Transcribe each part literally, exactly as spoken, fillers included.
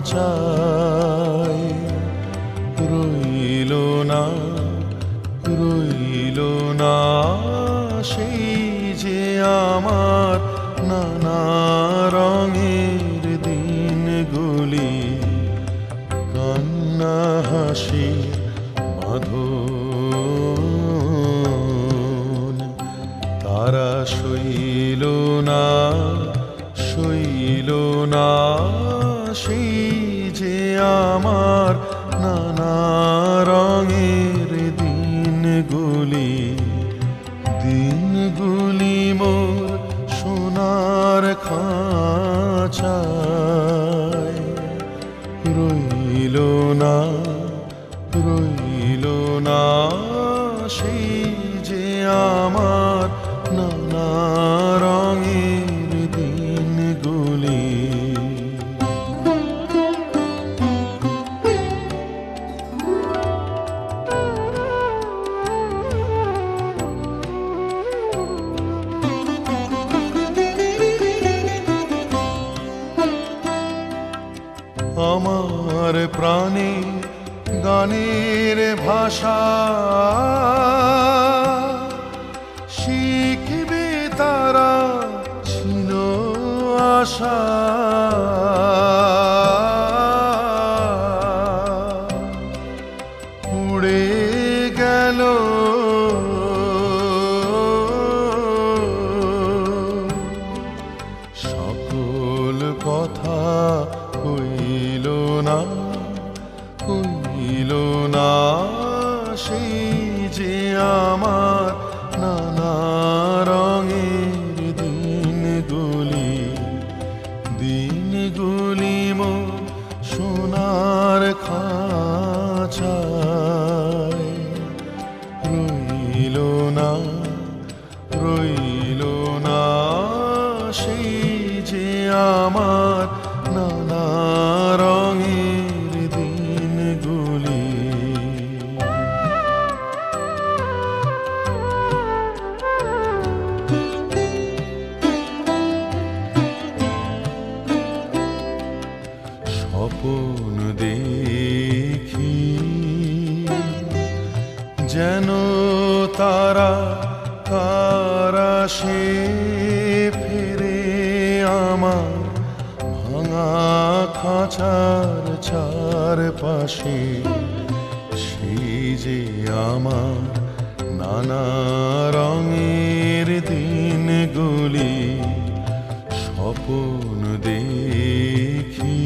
খাঁচায় রইল না রইল না সেই যে আমার নানা রঙের দিনগুলি কান্না হাসি বাঁধন তারা সইল না সইল না সেই যে আমার নানা রঙের দিনগুলি দিনগুলি মোর সোনার খাঁচায় রইল না রইল না সেই যে আমার নানা রঙের দিনগুলি আমার প্রাণে গানের ভাষা শিখবে তারা ছিল আশা উড়ে গেল সকল কথা কইল না কইল না সেই যে আমার নানা রঙের দিনগুলি দিনগুলি মোর সোনার খাঁচায় রইল না রইল না সেই যে আমার নানা রঙের দিনগুলি স্বপ্ন দেখি যেন তারা কারা সে ফিরে আমার ভাঙা খাঁচার চারপাশে সেই যে আমার নানা রঙের দিনগুলি স্বপ্ন দেখি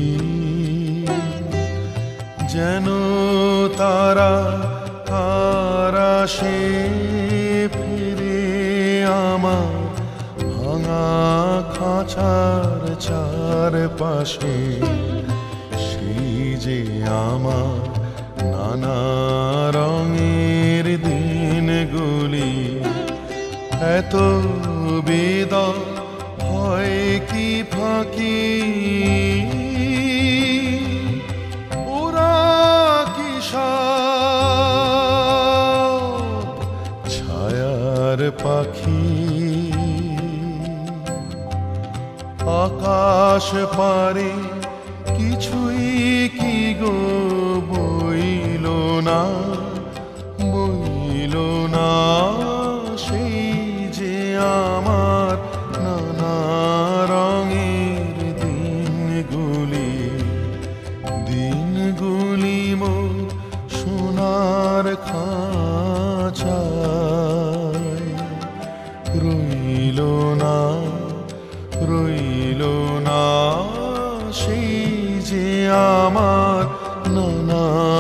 যেন তারা কারা সে ফিরে আমার ভাঙা খাঁচার চারপাশে সেই যে আমার নানা রঙের দিনগুলি এত বেদনা হয় কি ফাঁকি ওরা কি সব ছায়ার পাখি আকাশ পারে কিছুই কি গো বইল না বইল না সেই যে আমার নানা রঙের দিনগুলি দিনগুলি মোর সোনার খাঁচায় রইল না রইল না সেই যে আমার নানা